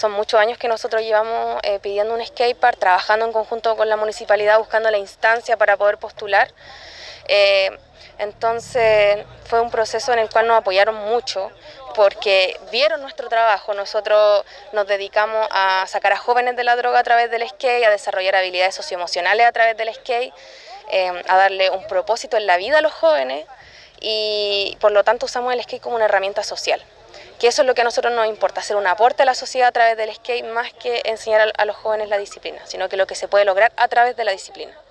Son muchos años que nosotros llevamos pidiendo un skatepark, trabajando en conjunto con la municipalidad, buscando la instancia para poder postular. Entonces fue un proceso en el cual nos apoyaron mucho porque vieron nuestro trabajo. Nosotros nos dedicamos a sacar a jóvenes de la droga a través del skate, a desarrollar habilidades socioemocionales a través del skate, a darle un propósito en la vida a los jóvenes y por lo tanto usamos el skate como una herramienta social. Que eso es lo que a nosotros nos importa, hacer un aporte a la sociedad a través del skate más que enseñar a los jóvenes la disciplina, sino que lo que se puede lograr a través de la disciplina.